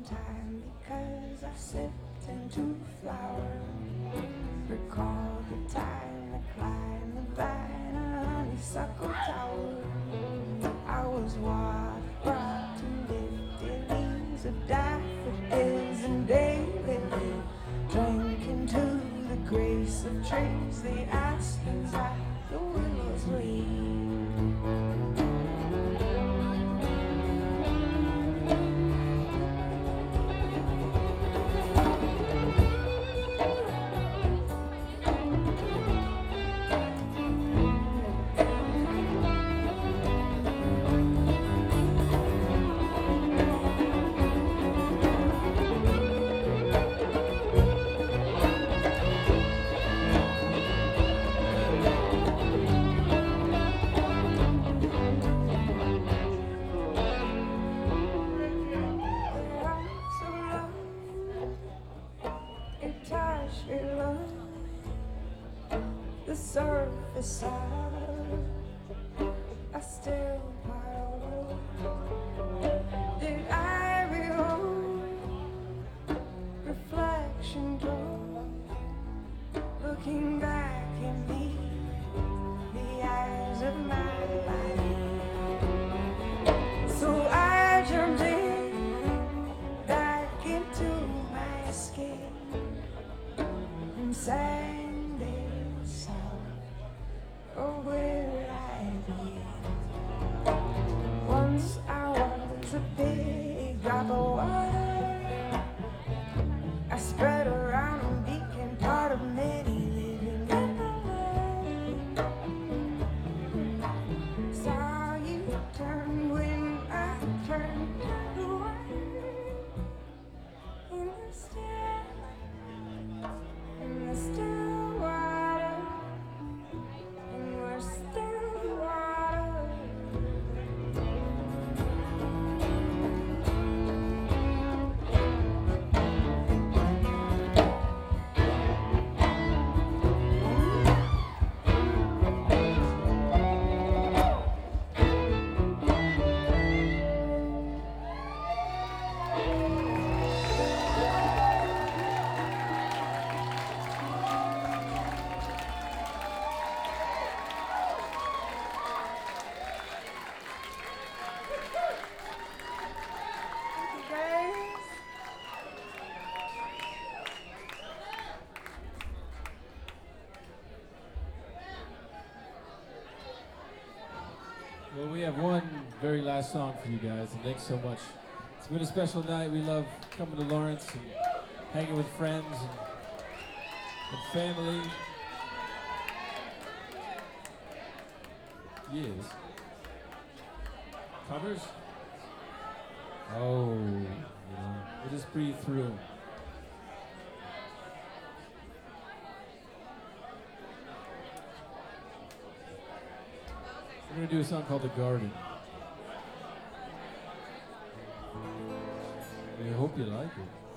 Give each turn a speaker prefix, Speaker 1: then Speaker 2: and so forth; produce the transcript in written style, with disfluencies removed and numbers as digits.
Speaker 1: time because I sipped into flower. Recall the time I climbed the vine, a honeysuckle tower. I was water brought to lifted leaves of daffodils and daylilies, drank into the grace of trees, the aspens at the willows leave. The surface I still pile. Did I behold reflection glow? Looking back in me, the eyes of my life. So I jumped in, back into my skin, and sang. Oh, where I be? Once I was a big drop of water. I spread around and became part of many living. Saw you turn when I turned away. In the still water.
Speaker 2: Well, we have one very last song for you guys, and thanks so much. It's been a special night. We love coming to Lawrence and hanging with friends and family. Yes. Covers? Oh, we'll just breathe through. We're going to do a song called The Garden. We hope you like it.